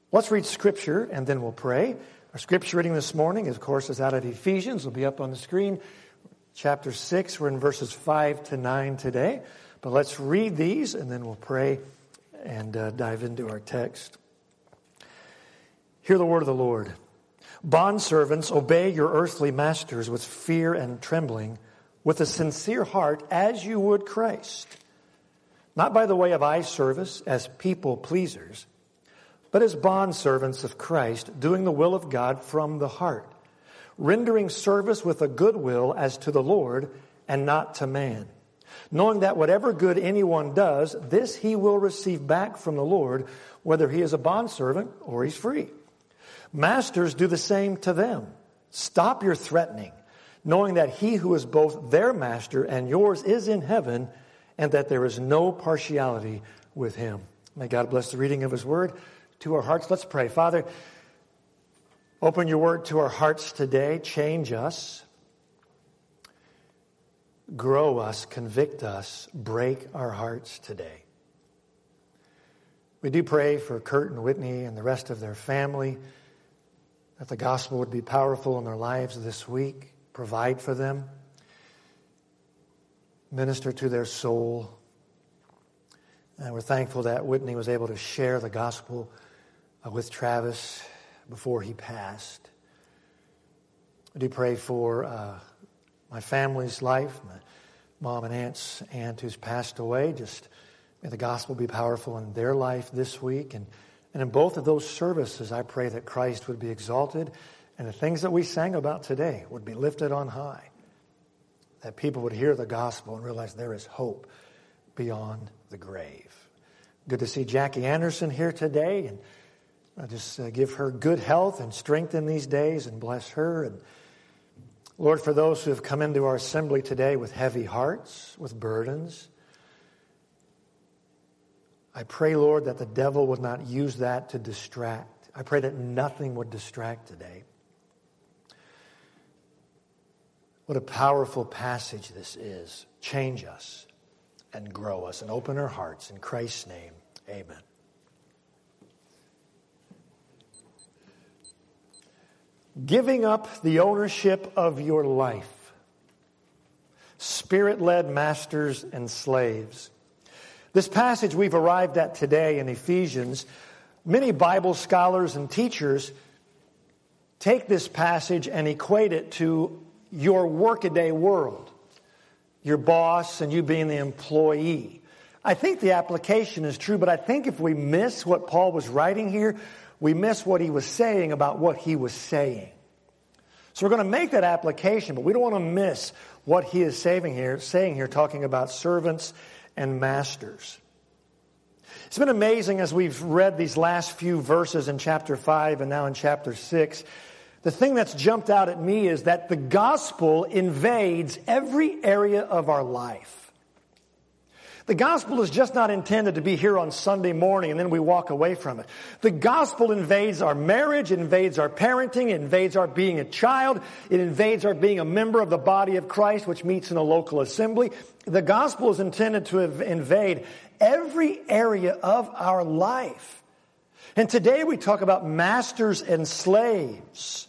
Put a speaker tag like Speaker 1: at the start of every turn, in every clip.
Speaker 1: Let's read Scripture, and then we'll pray. Our Scripture reading this morning, of course, is out of Ephesians. It'll be up on the screen. Chapter 6, we're in verses 5 to 9 today. But let's read these, and then we'll pray and dive into our text. Hear the word of the Lord. Bondservants, obey your earthly masters with fear and trembling, with a sincere heart, as you would Christ. Not by the way of eye service, as people pleasers, but as bondservants of Christ, doing the will of God from the heart, rendering service with a good will as to the Lord and not to man, knowing that whatever good anyone does, this he will receive back from the Lord, whether he is a bondservant or he's free. Masters, do the same to them. Stop your threatening, knowing that he who is both their master and yours is in heaven, and that there is no partiality with him. May God bless the reading of his word to our hearts. Let's pray. Father, open your word to our hearts today. Change us. Grow us. Convict us. Break our hearts today. We do pray for Kurt and Whitney and the rest of their family, that the gospel would be powerful in their lives this week. Provide for them. Minister to their soul. And we're thankful that Whitney was able to share the gospel with Travis before he passed. I do pray for my family's life, my mom and aunt's aunt who's passed away. Just may the gospel be powerful in their life this week. And in both of those services, I pray that Christ would be exalted and the things that we sang about today would be lifted on high. That people would hear the gospel and realize there is hope beyond the grave. Good to see Jackie Anderson here today, and I just give her good health and strength in these days and bless her. And Lord, for those who have come into our assembly today with heavy hearts, with burdens, I pray, Lord, that the devil would not use that to distract. I pray that nothing would distract today. What a powerful passage this is. Change us and grow us and open our hearts. In Christ's name, amen. Giving up the ownership of your life. Spirit-led masters and slaves. This passage we've arrived at today in Ephesians, many Bible scholars and teachers take this passage and equate it to your workaday world, your boss and you being the employee. I think the application is true, but I think if we miss what Paul was writing here, we miss what he was saying about what he was saying. So we're going to make that application, but we don't want to miss what he is saying here, talking about servants and masters. It's been amazing as we've read these last few verses in chapter 5 and now in chapter 6. The thing that's jumped out at me is that the gospel invades every area of our life. The gospel is just not intended to be here on Sunday morning and then we walk away from it. The gospel invades our marriage, it invades our parenting, it invades our being a child, it invades our being a member of the body of Christ, which meets in a local assembly. The gospel is intended to invade every area of our life. And today we talk about masters and slaves.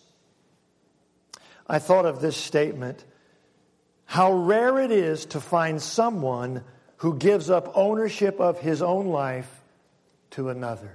Speaker 1: I thought of this statement: how rare it is to find someone who gives up ownership of his own life to another.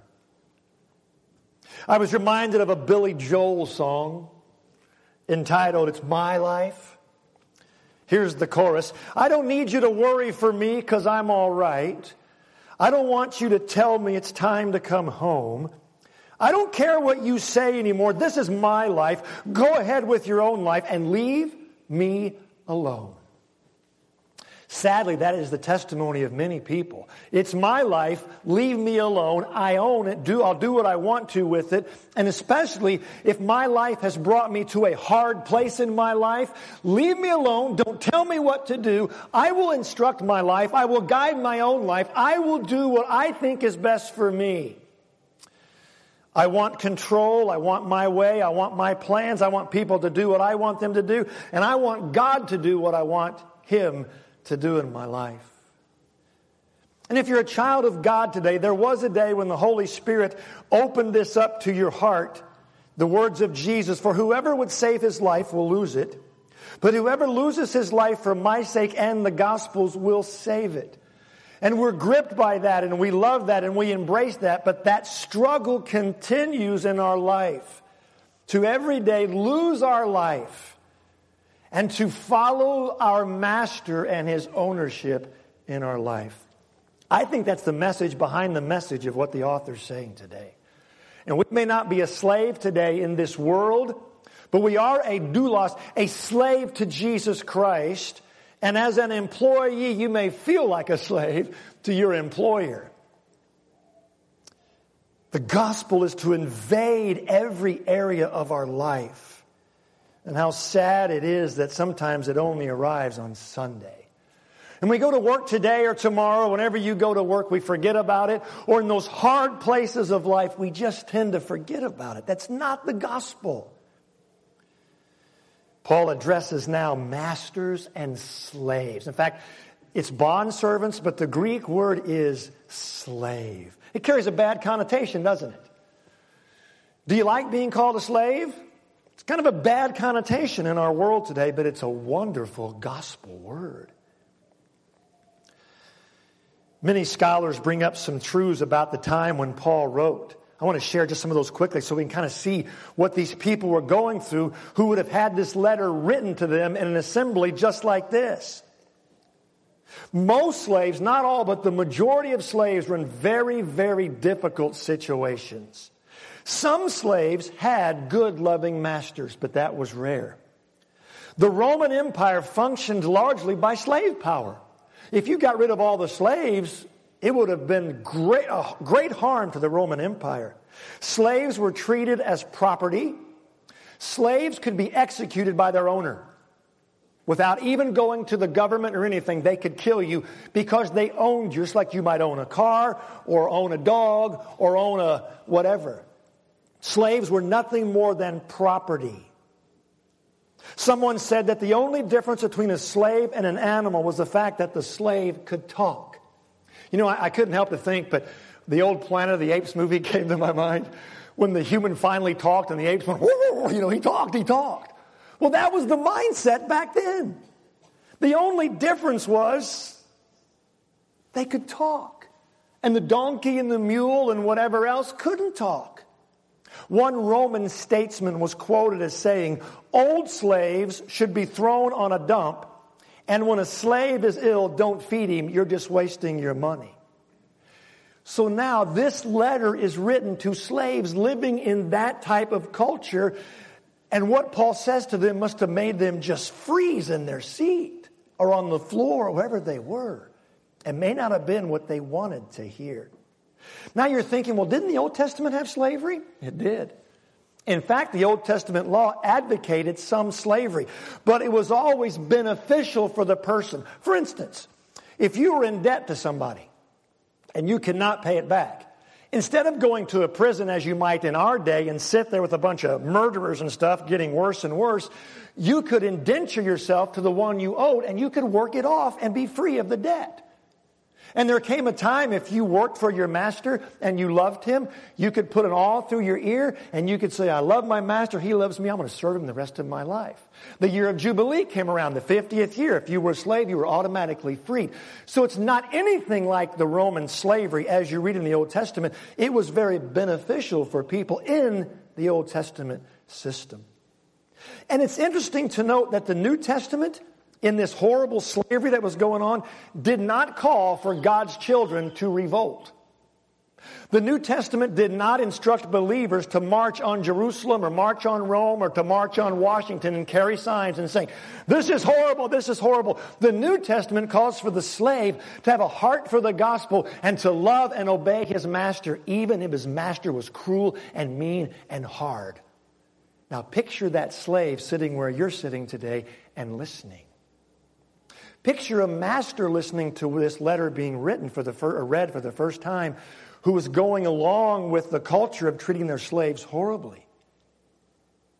Speaker 1: I was reminded of a Billy Joel song entitled, "It's My Life." Here's the chorus. I don't need you to worry for me because I'm all right. I don't want you to tell me it's time to come home. I don't care what you say anymore. This is my life. Go ahead with your own life and leave me alone. Sadly, that is the testimony of many people. It's my life. Leave me alone. I own it. I'll do what I want to with it. And especially if my life has brought me to a hard place in my life, leave me alone. Don't tell me what to do. I will instruct my life. I will guide my own life. I will do what I think is best for me. I want control. I want my way. I want my plans. I want people to do what I want them to do. And I want God to do what I want Him to do in my life. And if you're a child of God today, there was a day when the Holy Spirit opened this up to your heart. The words of Jesus, for whoever would save his life will lose it. But whoever loses his life for my sake and the gospel's will save it. And we're gripped by that, and we love that, and we embrace that. But that struggle continues in our life. To every day lose our life. And to follow our master and his ownership in our life. I think that's the message behind the message of what the author's saying today. And we may not be a slave today in this world, but we are a doulos, a slave to Jesus Christ. And as an employee, you may feel like a slave to your employer. The gospel is to invade every area of our life. And how sad it is that sometimes it only arrives on Sunday. And we go to work today or tomorrow, whenever you go to work, we forget about it. Or in those hard places of life, we just tend to forget about it. That's not the gospel. Paul addresses now masters and slaves. In fact, it's bondservants, but the Greek word is slave. It carries a bad connotation, doesn't it? Do you like being called a slave? It's kind of a bad connotation in our world today, but it's a wonderful gospel word. Many scholars bring up some truths about the time when Paul wrote. I want to share just some of those quickly so we can kind of see what these people were going through who would have had this letter written to them in an assembly just like this. Most slaves, not all, but the majority of slaves were in very, very difficult situations. Some slaves had good, loving masters, but that was rare. The Roman Empire functioned largely by slave power. If you got rid of all the slaves, it would have been great harm to the Roman Empire. Slaves were treated as property. Slaves could be executed by their owner. Without even going to the government or anything, they could kill you because they owned you, just like you might own a car or own a dog or own a whatever. Slaves were nothing more than property. Someone said that the only difference between a slave and an animal was the fact that the slave could talk. You know, I couldn't help to think, but the old Planet of the Apes movie came to my mind when the human finally talked and the apes went, whoa, you know, he talked. Well, that was the mindset back then. The only difference was they could talk. And the donkey and the mule and whatever else couldn't talk. One Roman statesman was quoted as saying, old slaves should be thrown on a dump, and when a slave is ill, don't feed him, you're just wasting your money. So now this letter is written to slaves living in that type of culture, and what Paul says to them must have made them just freeze in their seat or on the floor, wherever they were. It may not have been what they wanted to hear. Now you're thinking, well, didn't the Old Testament have slavery? It did. In fact, the Old Testament law advocated some slavery, but it was always beneficial for the person. For instance, if you were in debt to somebody and you cannot pay it back, instead of going to a prison as you might in our day and sit there with a bunch of murderers and stuff getting worse and worse, you could indenture yourself to the one you owed and you could work it off and be free of the debt. And there came a time if you worked for your master and you loved him, you could put it all through your ear and you could say, I love my master, he loves me, I'm going to serve him the rest of my life. The year of Jubilee came around, the 50th year. If you were a slave, you were automatically freed. So it's not anything like the Roman slavery as you read in the Old Testament. It was very beneficial for people in the Old Testament system. And it's interesting to note that the New Testament, in this horrible slavery that was going on, did not call for God's children to revolt. The New Testament did not instruct believers to march on Jerusalem or march on Rome or to march on Washington and carry signs and saying, this is horrible, this is horrible. The New Testament calls for the slave to have a heart for the gospel and to love and obey his master, even if his master was cruel and mean and hard. Now picture that slave sitting where you're sitting today and listening. Picture a master listening to this letter being written read for the first time, who was going along with the culture of treating their slaves horribly.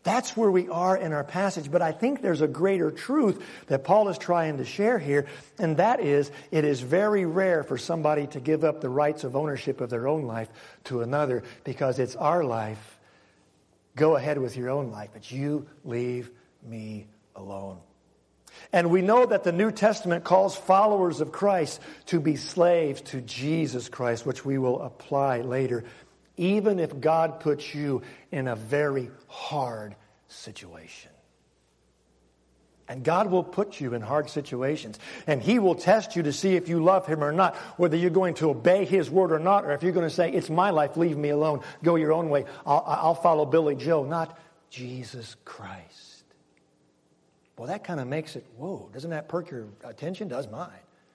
Speaker 1: That's where we are in our passage. But I think there's a greater truth that Paul is trying to share here, and that is, it is very rare for somebody to give up the rights of ownership of their own life to another, because it's our life. Go ahead with your own life, but you leave me alone. And we know that the New Testament calls followers of Christ to be slaves to Jesus Christ, which we will apply later, even if God puts you in a very hard situation. And God will put you in hard situations. And He will test you to see if you love Him or not, whether you're going to obey His word or not, or if you're going to say, it's my life, leave me alone, go your own way. I'll follow Billy Joe, not Jesus Christ. Well, that kind of makes it, whoa, doesn't that perk your attention? Does mine.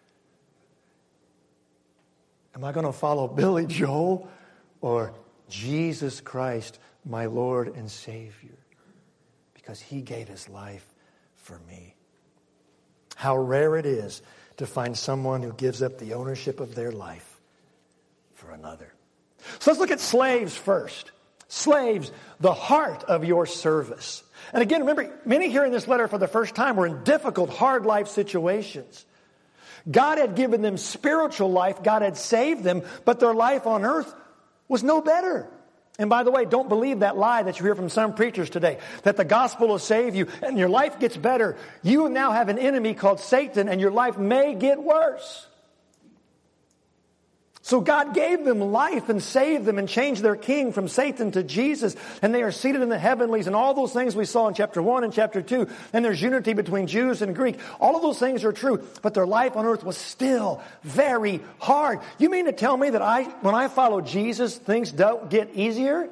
Speaker 1: Am I going to follow Billy Joel or Jesus Christ, my Lord and Savior? Because He gave His life for me. How rare it is to find someone who gives up the ownership of their life for another. So let's look at slaves first. Slaves, the heart of your service. And again, remember, many hearing this letter for the first time were in difficult, hard life situations. God had given them spiritual life. God had saved them, but their life on earth was no better. And by the way, don't believe that lie that you hear from some preachers today, that the gospel will save you and your life gets better. You now have an enemy called Satan, and your life may get worse. So God gave them life and saved them and changed their king from Satan to Jesus. And they are seated in the heavenlies, and all those things we saw in chapter 1 and chapter 2. And there's unity between Jews and Greek. All of those things are true. But their life on earth was still very hard. You mean to tell me that when I follow Jesus, things don't get easier?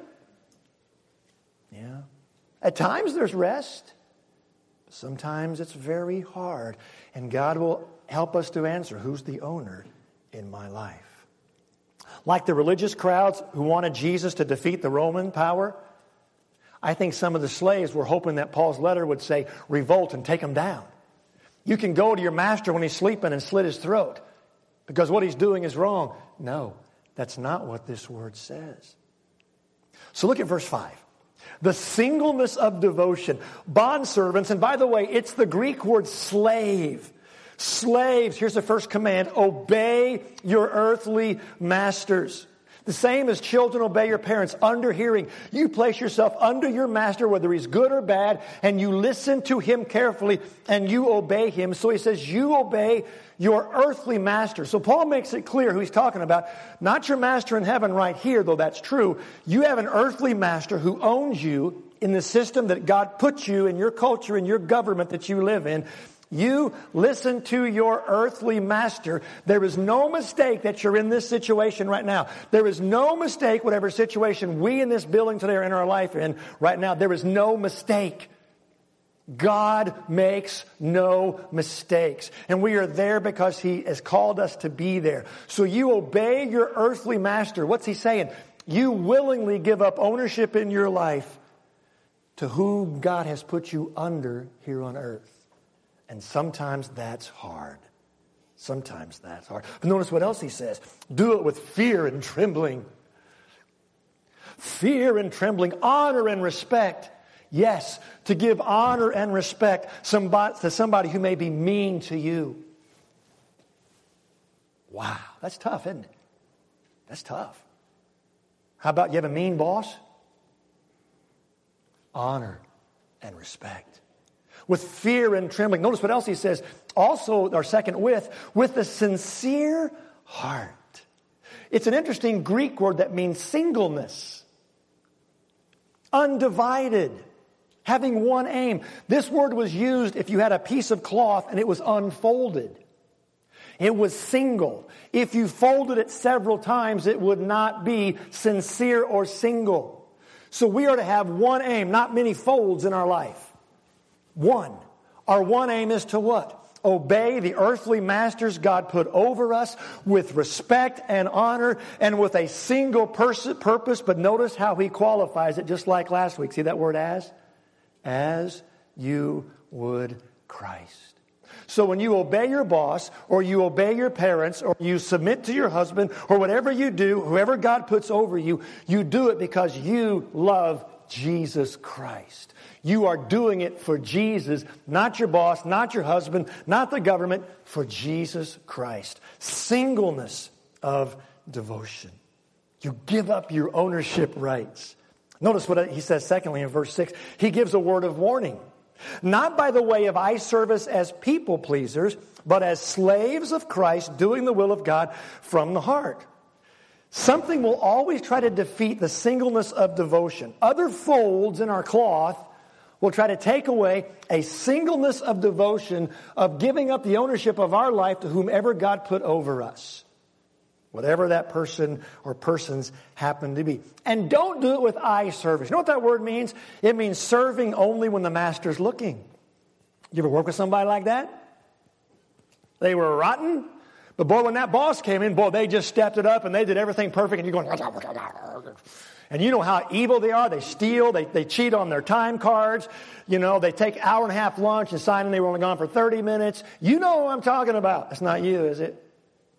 Speaker 1: Yeah. At times there's rest. Sometimes it's very hard. And God will help us to answer, who's the owner in my life? Like the religious crowds who wanted Jesus to defeat the Roman power, I think some of the slaves were hoping that Paul's letter would say, revolt and take him down. You can go to your master when he's sleeping and slit his throat because what he's doing is wrong. No, that's not what this word says. So look at verse 5. The singleness of devotion. Bondservants, and by the way, it's the Greek word slave. Slaves, here's the first command, obey your earthly masters. The same as children obey your parents, under hearing. You place yourself under your master, whether he's good or bad, and you listen to him carefully, and you obey him. So he says, you obey your earthly master. So Paul makes it clear who he's talking about. Not your master in heaven right here, though that's true. You have an earthly master who owns you in the system that God put you in your culture, in your government that you live in. You listen to your earthly master. There is no mistake that you're in this situation right now. There is no mistake, whatever situation we in this building today are in our life in right now. There is no mistake. God makes no mistakes. And we are there because He has called us to be there. So you obey your earthly master. What's He saying? You willingly give up ownership in your life to whom God has put you under here on earth. And sometimes that's hard. Sometimes that's hard. But notice what else he says. Do it with fear and trembling. Fear and trembling. Honor and respect. Yes, to give honor and respect to somebody who may be mean to you. Wow, that's tough, isn't it? That's tough. How about you have a mean boss? Honor and respect. With fear and trembling. Notice what else he says. Also, our second with a sincere heart. It's an interesting Greek word that means singleness. Undivided. Having one aim. This word was used if you had a piece of cloth and it was unfolded. It was single. If you folded it several times, it would not be sincere or single. So we are to have one aim, not many folds in our life. One. Our one aim is to what? Obey the earthly masters God put over us with respect and honor and with a single purpose. But notice how he qualifies it just like last week. See that word as? As you would Christ. So when you obey your boss or you obey your parents or you submit to your husband or whatever you do, whoever God puts over you, you do it because you love Jesus Christ. You are doing it for Jesus, not your boss, not your husband, not the government, for Jesus Christ. Singleness of devotion. You give up your ownership rights. Notice what he says secondly in verse 6. He gives a word of warning. Not by the way of eye service as people pleasers, but as slaves of Christ doing the will of God from the heart. Something will always try to defeat the singleness of devotion. Other folds in our cloth will try to take away a singleness of devotion, of giving up the ownership of our life to whomever God put over us. Whatever that person or persons happen to be. And don't do it with eye service. You know what that word means? It means serving only when the master's looking. You ever work with somebody like that? They were rotten, but boy, when that boss came in, boy, they just stepped it up and they did everything perfect, and you're going, and you know how evil they are. They steal, they cheat on their time cards. You know, they take hour and a half lunch and sign in they were only gone for 30 minutes. You know what I'm talking about. That's not you, is it?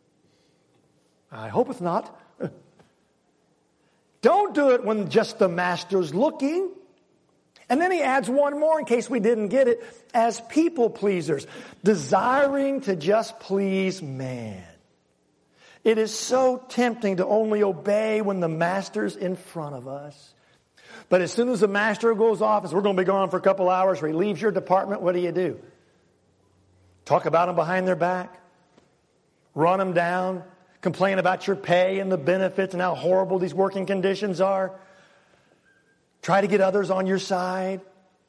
Speaker 1: I hope it's not. Don't do it when just the master's looking. And then he adds one more in case we didn't get it. As people pleasers, desiring to just please man. It is so tempting to only obey when the master's in front of us. But as soon as the master goes off, as we're going to be gone for a couple hours, or he leaves your department, what do? Talk about them behind their back? Run them down? Complain about your pay and the benefits and how horrible these working conditions are? Try to get others on your side?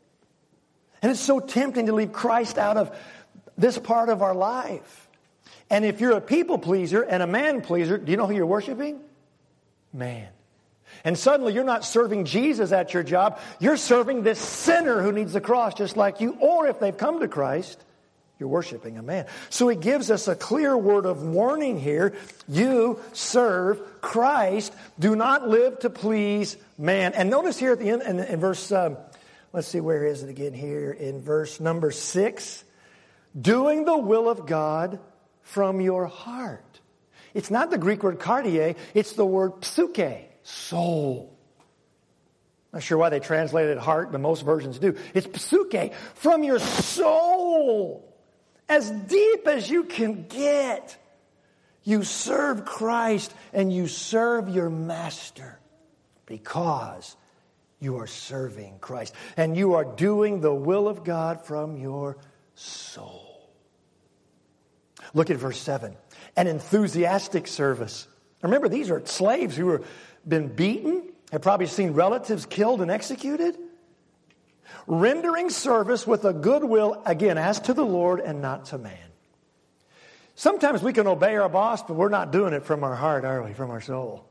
Speaker 1: And it's so tempting to leave Christ out of this part of our life. And if you're a people pleaser and a man pleaser, do you know who you're worshiping? Man. And suddenly you're not serving Jesus at your job. You're serving this sinner who needs the cross just like you. Or if they've come to Christ, you're worshiping a man. So he gives us a clear word of warning here. You serve Christ. Do not live to please man. And notice here at the end, in verse, let's see, where is it again here? In verse number 6. Doing the will of God from your heart. It's not the Greek word cardia. It's the word psyche, soul. Not sure why they translated it heart, but most versions do. It's psyche, from your soul. As deep as you can get. You serve Christ and you serve your master because you are serving Christ. And you are doing the will of God from your soul. Look at verse 7. An enthusiastic service. Remember, these are slaves who have been beaten, have probably seen relatives killed and executed. Rendering service with a good will, again, as to the Lord and not to man. Sometimes we can obey our boss, but we're not doing it from our heart, are we? From our soul.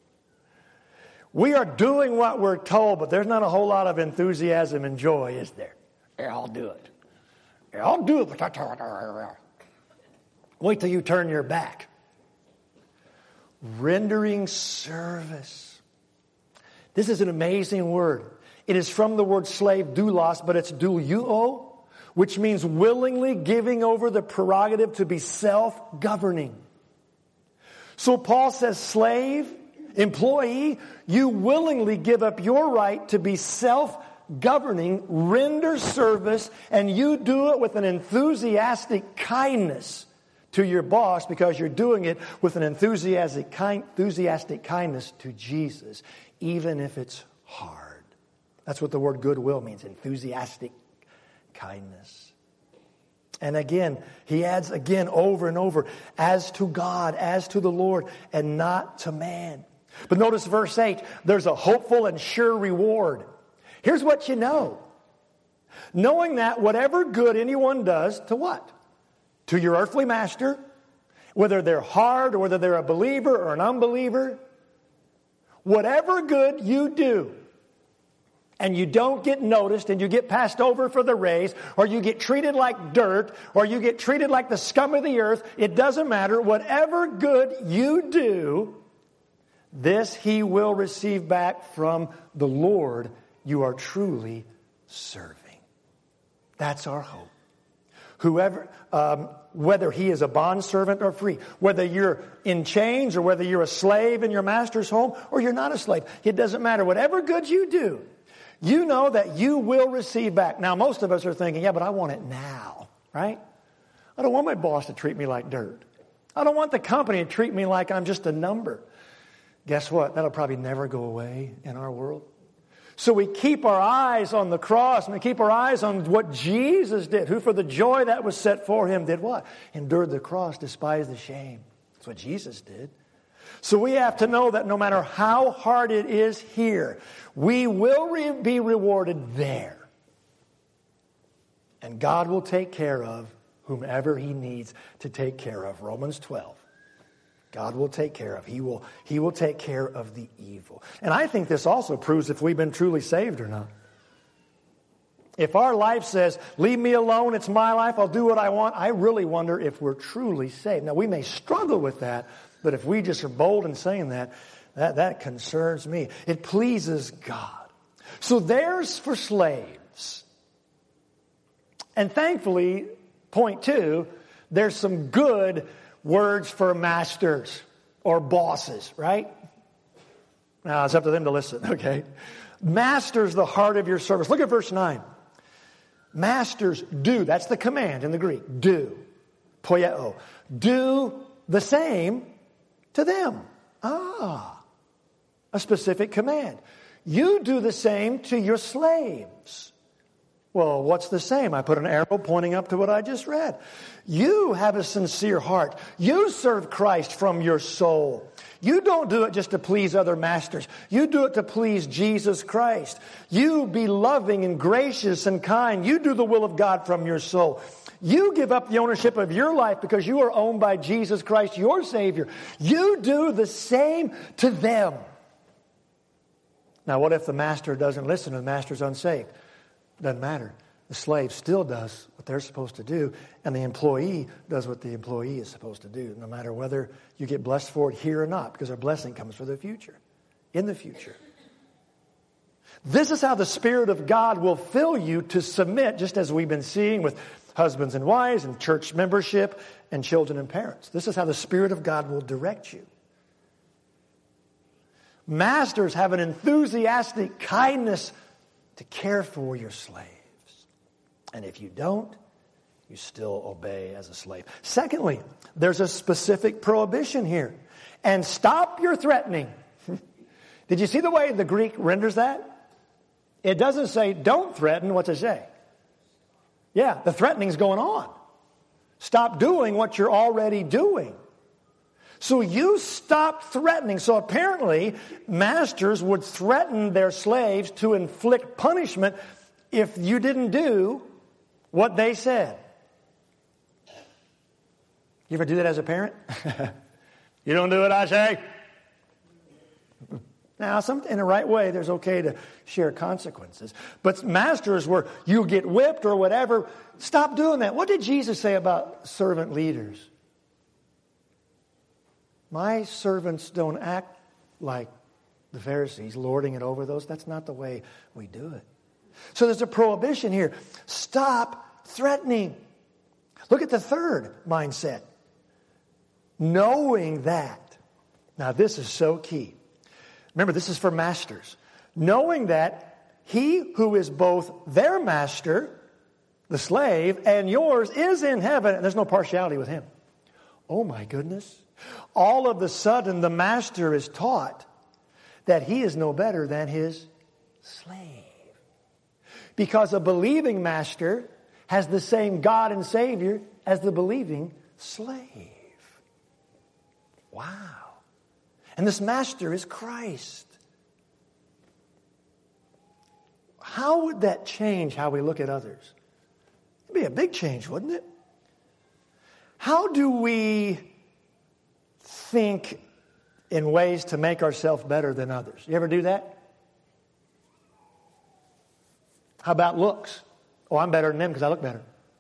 Speaker 1: We are doing what we're told, but there's not a whole lot of enthusiasm and joy, is there? Yeah, I'll do it. Yeah, I'll do it. Wait till you turn your back. Rendering service. This is an amazing word. It is from the word slave, doulos, but it's douliuo, which means willingly giving over the prerogative to be self-governing. So Paul says, slave, employee, you willingly give up your right to be self-governing, render service, and you do it with an enthusiastic kindness to your boss because you're doing it with an enthusiastic kindness to Jesus, even if it's hard. That's what the word goodwill means, enthusiastic kindness. And again, he adds again over and over, as to God, as to the Lord, and not to man. But notice verse 8, there's a hopeful and sure reward. Here's what you know. Knowing that whatever good anyone does, to what? To your earthly master, whether they're hard or whether they're a believer or an unbeliever, whatever good you do, and you don't get noticed and you get passed over for the raise, or you get treated like dirt, or you get treated like the scum of the earth, it doesn't matter. Whatever good you do, this he will receive back from the Lord you are truly serving. That's our hope. Whoever, whether he is a bondservant or free, whether you're in chains or whether you're a slave in your master's home or you're not a slave, it doesn't matter. Whatever good you do, you know that you will receive back. Now, most of us are thinking, yeah, but I want it now, right? I don't want my boss to treat me like dirt. I don't want the company to treat me like I'm just a number. Guess what? That'll probably never go away in our world. So we keep our eyes on the cross, and we keep our eyes on what Jesus did, who for the joy that was set for him did what? Endured the cross, despised the shame. That's what Jesus did. So we have to know that no matter how hard it is here, we will be rewarded there. And God will take care of whomever he needs to take care of. Romans 12. God will take care of. He will take care of the evil. And I think this also proves if we've been truly saved or not. If our life says, leave me alone, it's my life, I'll do what I want, I really wonder if we're truly saved. Now, we may struggle with that, but if we just are bold in saying that concerns me. It pleases God. So there's for slaves. And thankfully, point two, there's some good words for masters or bosses, right? Now, it's up to them to listen, okay? Masters, the heart of your service. Look at verse 9. Masters, do. That's the command in the Greek. Do. Poieo. Do the same to them. A specific command. You do the same to your slaves. Well, what's the same? I put an arrow pointing up to what I just read. You have a sincere heart. You serve Christ from your soul. You don't do it just to please other masters. You do it to please Jesus Christ. You be loving and gracious and kind. You do the will of God from your soul. You give up the ownership of your life because you are owned by Jesus Christ, your Savior. You do the same to them. Now, what if the master doesn't listen and the master's unsaved? Doesn't matter. The slave still does what they're supposed to do, and the employee does what the employee is supposed to do, no matter whether you get blessed for it here or not, because our blessing comes for the future, in the future. This is how the Spirit of God will fill you to submit, just as we've been seeing with husbands and wives and church membership and children and parents. This is how the Spirit of God will direct you. Masters have an enthusiastic kindness to care for your slaves. And if you don't, you still obey as a slave. Secondly, there's a specific prohibition here. And stop your threatening. Did you see the way the Greek renders that? It doesn't say don't threaten. What's it say? Yeah, the threatening's going on. Stop doing what you're already doing. So you stop threatening. So apparently, masters would threaten their slaves to inflict punishment if you didn't do what they said. You ever do that as a parent? You don't do what I say? Now, in the right way, there's okay to share consequences. But masters where you get whipped or whatever, stop doing that. What did Jesus say about servant leaders? My servants don't act like the Pharisees, lording it over those. That's not the way we do it. So there's a prohibition here. Stop threatening. Look at the third mindset. Knowing that. Now this is so key. Remember, this is for masters. Knowing that he who is both their master, the slave, and yours is in heaven. And there's no partiality with him. Oh my goodness. All of a sudden, the master is taught that he is no better than his slave. Because a believing master has the same God and Savior as the believing slave. Wow. And this master is Christ. How would that change how we look at others? It'd be a big change, wouldn't it? How do we think in ways to make ourselves better than others? You ever do that? How about looks? Oh, I'm better than them because I look better.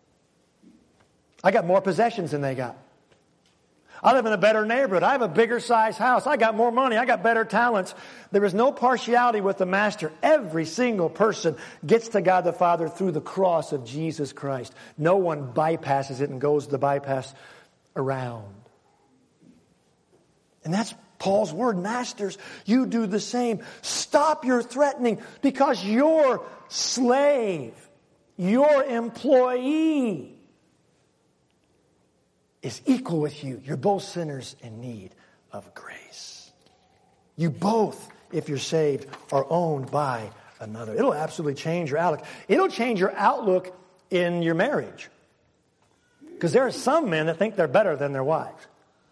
Speaker 1: I got more possessions than they got. I live in a better neighborhood. I have a bigger size house. I got more money. I got better talents. There is no partiality with the master. Every single person gets to God the Father through the cross of Jesus Christ. No one bypasses it and goes the bypass around. And that's Paul's word, masters, you do the same. Stop your threatening because your slave, your employee is equal with you. You're both sinners in need of grace. You both, if you're saved, are owned by another. It'll absolutely change your outlook. It'll change your outlook in your marriage. Because there are some men that think they're better than their wives.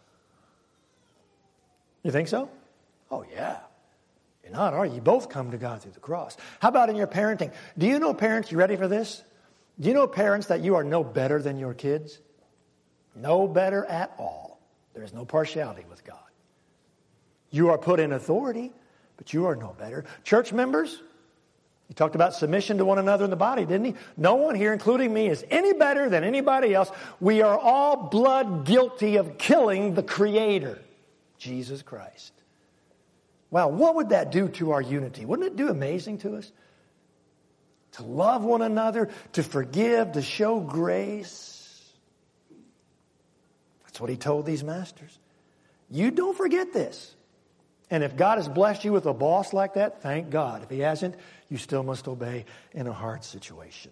Speaker 1: You think so? Oh, yeah. You're not, are you? You both come to God through the cross. How about in your parenting? Do you know, parents, you ready for this? Do you know, parents, that you are no better than your kids? No better at all. There is no partiality with God. You are put in authority, but you are no better. Church members, he talked about submission to one another in the body, didn't he? No one here, including me, is any better than anybody else. We are all blood guilty of killing the Creator, Jesus Christ. Wow, what would that do to our unity? Wouldn't it do amazing to us? To love one another, to forgive, to show grace. That's what he told these masters. You don't forget this. And if God has blessed you with a boss like that, thank God. If he hasn't, you still must obey in a hard situation.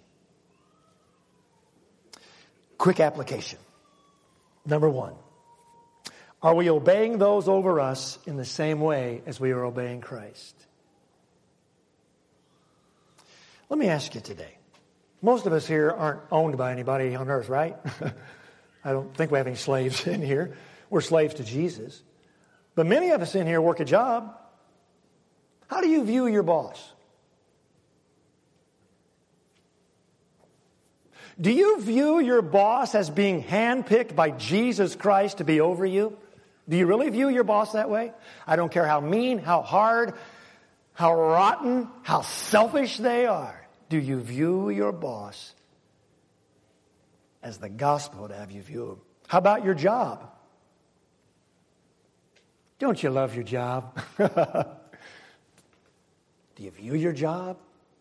Speaker 1: Quick application. Number one, are we obeying those over us in the same way as we are obeying Christ? Let me ask you today. Most of us here aren't owned by anybody on earth, right? I don't think we have any slaves in here. We're slaves to Jesus. But many of us in here work a job. How do you view your boss? Do you view your boss as being handpicked by Jesus Christ to be over you? Do you really view your boss that way? I don't care how mean, how hard, how rotten, how selfish they are. Do you view your boss as the gospel would have you view him? How about your job? Don't you love your job? Do you view your job?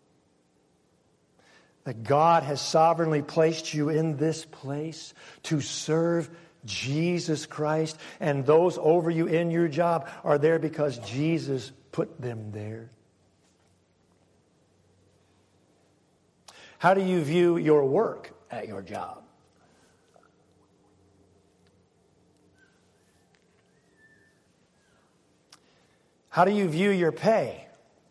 Speaker 1: That God has sovereignly placed you in this place to serve Jesus Christ, and those over you in your job are there because Jesus put them there. How do you view your work at your job? How do you view your pay?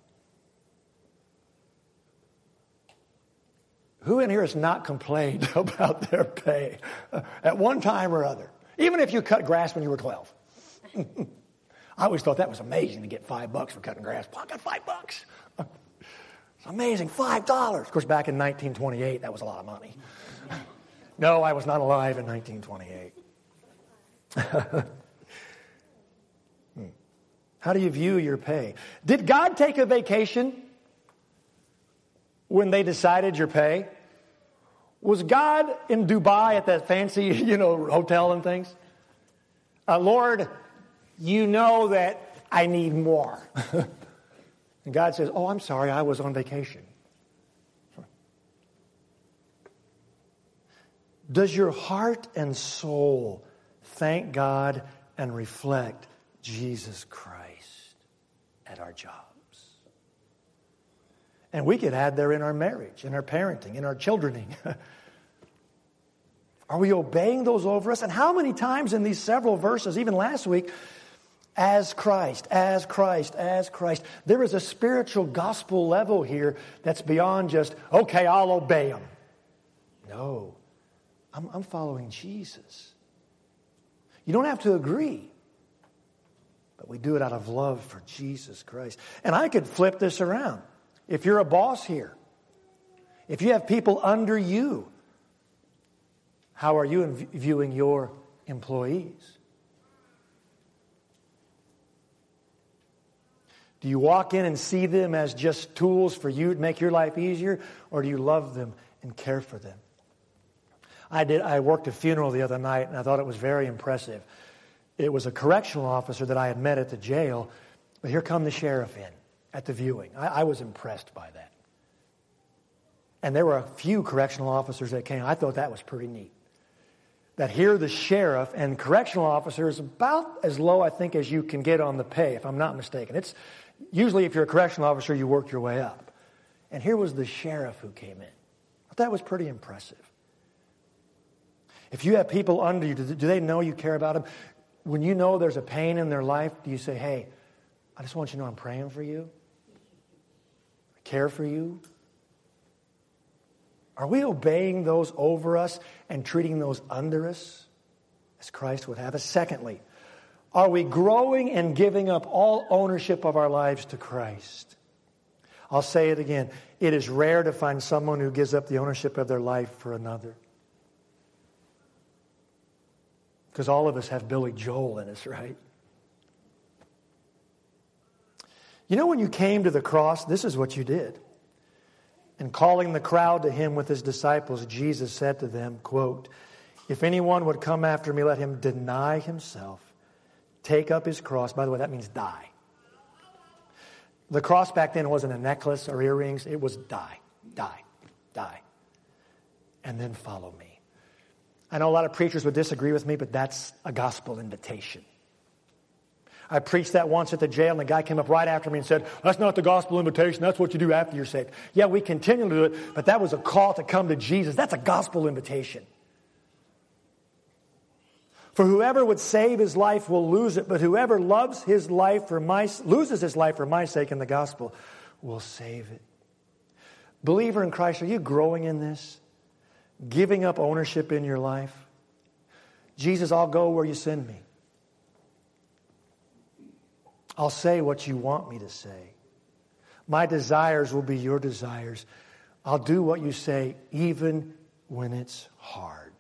Speaker 1: Who in here has not complained about their pay at one time or other? Even if you cut grass when you were 12. I always thought that was amazing to get $5 for cutting grass. Well, I got $5. It's amazing, $5. Of course, back in 1928, that was a lot of money. No, I was not alive in 1928. How do you view your pay? Did God take a vacation when they decided your pay? Was God in Dubai at that fancy, hotel and things? Lord, you know that I need more. And God says, oh, I'm sorry, I was on vacation. Does your heart and soul thank God and reflect Jesus Christ at our jobs? And we could add there in our marriage, in our parenting, in our childrening. Are we obeying those over us? And how many times in these several verses, even last week, as Christ, as Christ, as Christ. There is a spiritual gospel level here that's beyond just, okay, I'll obey him. No, I'm following Jesus. You don't have to agree, but we do it out of love for Jesus Christ. And I could flip this around. If you're a boss here, if you have people under you, how are you viewing your employees? Do you walk in and see them as just tools for you to make your life easier, or do you love them and care for them? I worked a funeral the other night, and I thought it was very impressive. It was a correctional officer that I had met at the jail, but here come the sheriff in at the viewing. I was impressed by that. And there were a few correctional officers that came. I thought that was pretty neat. that here the sheriff and correctional officer is about as low, I think, as you can get on the pay, if I'm not mistaken. It's usually if you're a correctional officer, you work your way up. And here was the sheriff who came in. I thought that was pretty impressive. If you have people under you, do they know you care about them? When you know there's a pain in their life, do you say, hey, I just want you to know I'm praying for you? I care for you? Are we obeying those over us and treating those under us as Christ would have us? Secondly, are we growing and giving up all ownership of our lives to Christ? I'll say it again. It is rare to find someone who gives up the ownership of their life for another. Because all of us have Billy Joel in us, right? You know, when you came to the cross, this is what you did. And calling the crowd to him with his disciples, Jesus said to them, quote, if anyone would come after me, let him deny himself, take up his cross. By the way, that means die. The cross back then wasn't a necklace or earrings. It was die, die, die. And then follow me. I know a lot of preachers would disagree with me, but that's a gospel invitation. I preached that once at the jail, and the guy came up right after me and said, that's not the gospel invitation. That's what you do after you're saved. Yeah, we continue to do it, but that was a call to come to Jesus. That's a gospel invitation. For whoever would save his life will lose it, but whoever loses his life for my sake in the gospel will save it. Believer in Christ, are you growing in this? Giving up ownership in your life? Jesus, I'll go where you send me. I'll say what you want me to say. My desires will be your desires. I'll do what you say even when it's hard.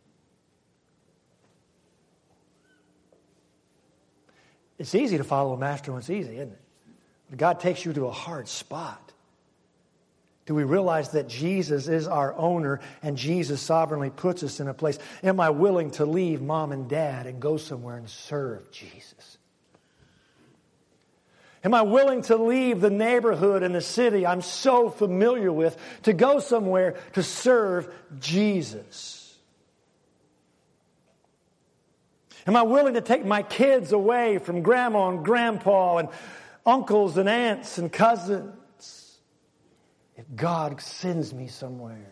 Speaker 1: It's easy to follow a master when it's easy, isn't it? But God takes you to a hard spot. Do we realize that Jesus is our owner and Jesus sovereignly puts us in a place? Am I willing to leave mom and dad and go somewhere and serve Jesus? Am I willing to leave the neighborhood and the city I'm so familiar with to go somewhere to serve Jesus? Am I willing to take my kids away from grandma and grandpa and uncles and aunts and cousins if God sends me somewhere?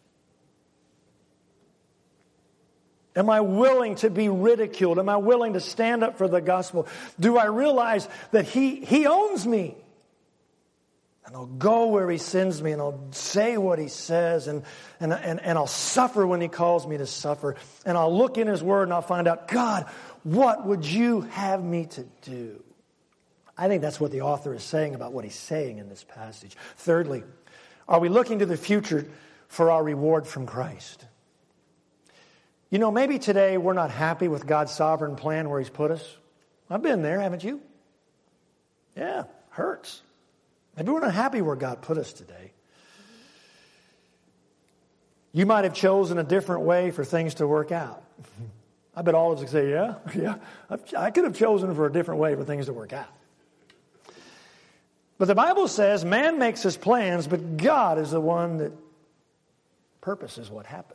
Speaker 1: Am I willing to be ridiculed? Am I willing to stand up for the gospel? Do I realize that He owns me? And I'll go where He sends me, and I'll say what He says, and I'll suffer when He calls me to suffer. And I'll look in His Word and I'll find out, God, what would you have me to do? I think that's what the author is saying about what he's saying in this passage. Thirdly, are we looking to the future for our reward from Christ? You know, maybe today we're not happy with God's sovereign plan where He's put us. I've been there, haven't you? Yeah, hurts. Maybe we're not happy where God put us today. You might have chosen a different way for things to work out. I bet all of us would say, yeah, I could have chosen for a different way for things to work out. But the Bible says man makes his plans, but God is the one that purposes what happens.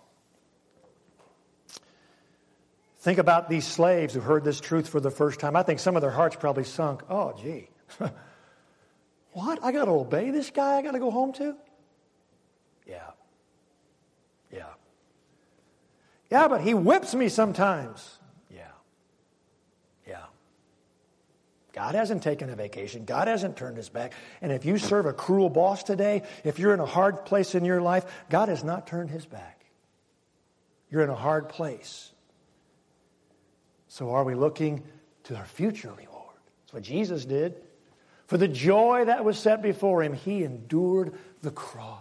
Speaker 1: Think about these slaves who heard this truth for the first time. I think some of their hearts probably sunk. Oh, gee. What? I got to obey this guy I got to go home to? Yeah. Yeah, but he whips me sometimes. Yeah. God hasn't taken a vacation. God hasn't turned His back. And if you serve a cruel boss today, if you're in a hard place in your life, God has not turned His back. You're in a hard place. So are we looking to our future reward? That's what Jesus did. For the joy that was set before Him, He endured the cross.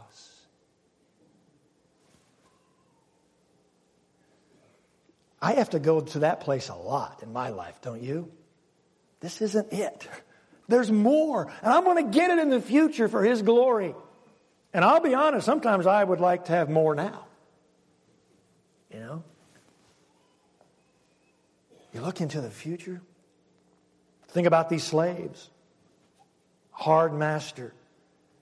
Speaker 1: I have to go to that place a lot in my life, don't you? This isn't it. There's more. And I'm going to get it in the future for His glory. And I'll be honest, sometimes I would like to have more now. You know? You look into the future. Think about these slaves. Hard master.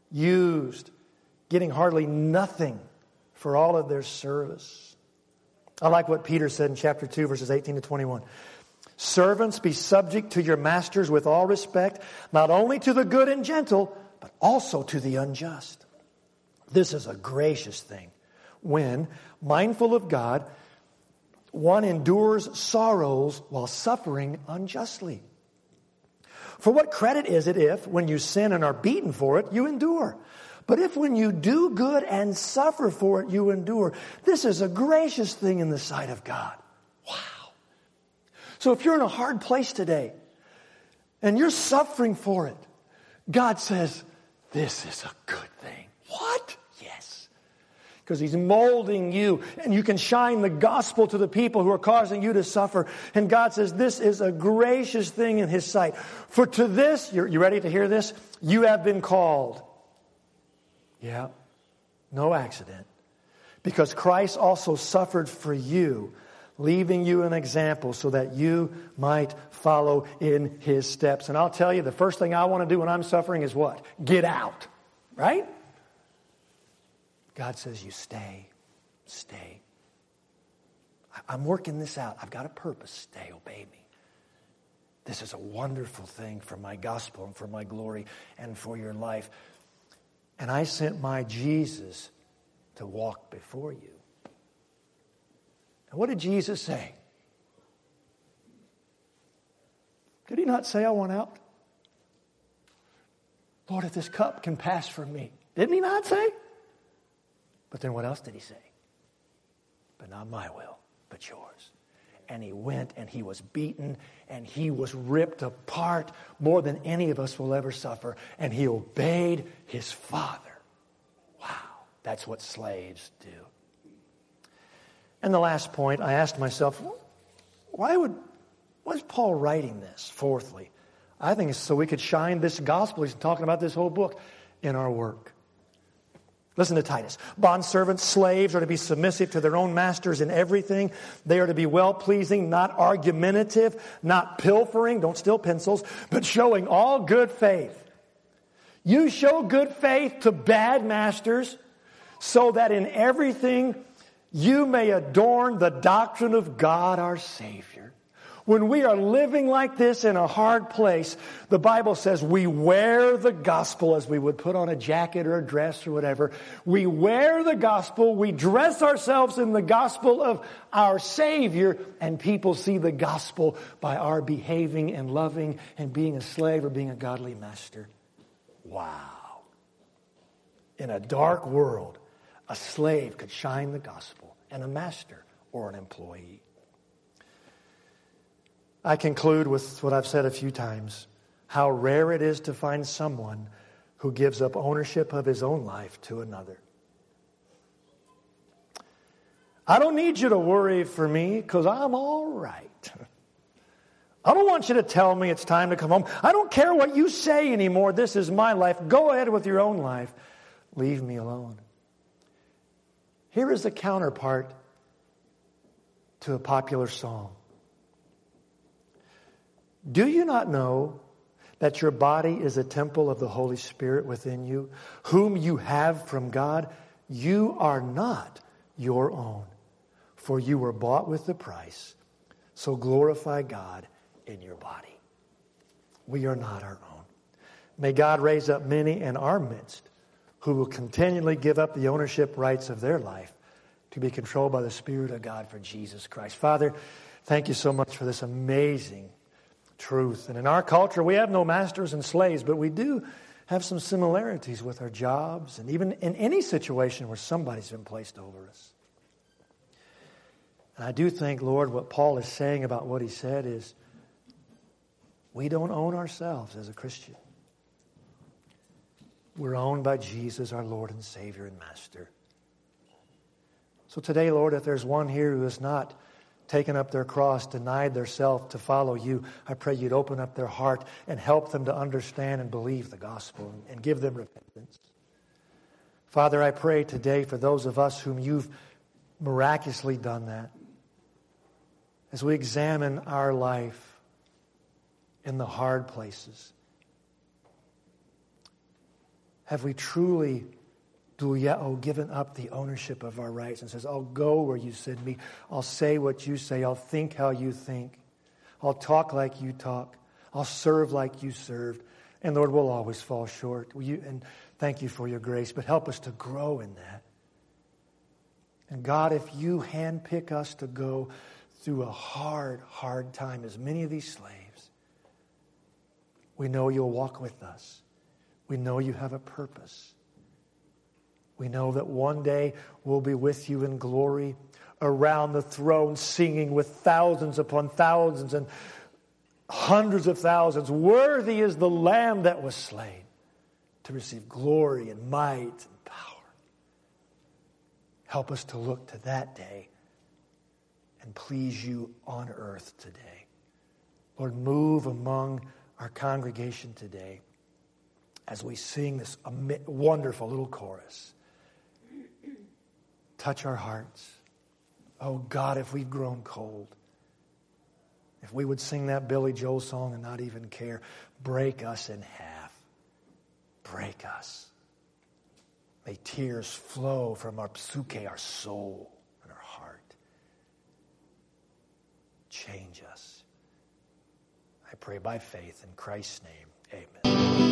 Speaker 1: Used. Getting hardly nothing for all of their service. I like what Peter said in chapter 2, verses 18 to 21. Servants, be subject to your masters with all respect, not only to the good and gentle, but also to the unjust. This is a gracious thing when, mindful of God, one endures sorrows while suffering unjustly. For what credit is it if, when you sin and are beaten for it, you endure? But if when you do good and suffer for it, you endure, this is a gracious thing in the sight of God. Wow. So if you're in a hard place today and you're suffering for it, God says, this is a good thing. What? Yes. Because He's molding you, and you can shine the gospel to the people who are causing you to suffer. And God says, this is a gracious thing in His sight. For to this, you ready to hear this? You have been called. Yeah, no accident. Because Christ also suffered for you, leaving you an example so that you might follow in His steps. And I'll tell you, the first thing I want to do when I'm suffering is what? Get out. Right? God says, you stay. Stay. I'm working this out. I've got a purpose. Stay. Obey me. This is a wonderful thing for my gospel and for my glory and for your life. And I sent my Jesus to walk before you. And what did Jesus say? Did He not say, I want out? Lord, if this cup can pass from me. Didn't He not say? But then what else did He say? But not my will, but yours. And He went and He was beaten and He was ripped apart more than any of us will ever suffer. And He obeyed His Father. Wow, that's what slaves do. And the last point, I asked myself, why is Paul writing this? Fourthly, I think it's so we could shine this gospel. He's talking about this whole book in our work. Listen to Titus. Bondservants, slaves are to be submissive to their own masters in everything. They are to be well-pleasing, not argumentative, not pilfering, don't steal pencils, but showing all good faith. You show good faith to bad masters so that in everything you may adorn the doctrine of God our Savior. When we are living like this in a hard place, the Bible says we wear the gospel as we would put on a jacket or a dress or whatever. We wear the gospel, we dress ourselves in the gospel of our Savior, and people see the gospel by our behaving and loving and being a slave or being a godly master. Wow. In a dark world, a slave could shine the gospel, and a master or an employee. I conclude with what I've said a few times, how rare it is to find someone who gives up ownership of his own life to another. I don't need you to worry for me because I'm all right. I don't want you to tell me it's time to come home. I don't care what you say anymore. This is my life. Go ahead with your own life. Leave me alone. Here is the counterpart to a popular song. Do you not know that your body is a temple of the Holy Spirit within you, whom you have from God? You are not your own, for you were bought with a price. So glorify God in your body. We are not our own. May God raise up many in our midst who will continually give up the ownership rights of their life to be controlled by the Spirit of God for Jesus Christ. Father, thank you so much for this amazing truth. And in our culture, we have no masters and slaves, but we do have some similarities with our jobs and even in any situation where somebody's been placed over us. And I do think, Lord, what Paul is saying about what he said is we don't own ourselves as a Christian. We're owned by Jesus, our Lord and Savior and Master. So today, Lord, if there's one here who has not taken up their cross, denied their self to follow you, I pray you'd open up their heart and help them to understand and believe the gospel and give them repentance. Father, I pray today for those of us whom you've miraculously done that, as we examine our life in the hard places, have we truly given up the ownership of our rights and says, I'll go where you send me. I'll say what you say. I'll think how you think. I'll talk like you talk. I'll serve like you served. And Lord, we'll always fall short. And thank you for your grace, but help us to grow in that. And God, if you handpick us to go through a hard, hard time, as many of these slaves, we know you'll walk with us. We know you have a purpose. We know that one day we'll be with you in glory around the throne, singing with thousands upon thousands and hundreds of thousands. Worthy is the Lamb that was slain to receive glory and might and power. Help us to look to that day and please you on earth today. Lord, move among our congregation today as we sing this wonderful little chorus. Touch our hearts. Oh God, if we've grown cold, if we would sing that Billy Joel song and not even care, break us in half. Break us. May tears flow from our psuche, our soul, and our heart. Change us. I pray by faith in Christ's name. Amen.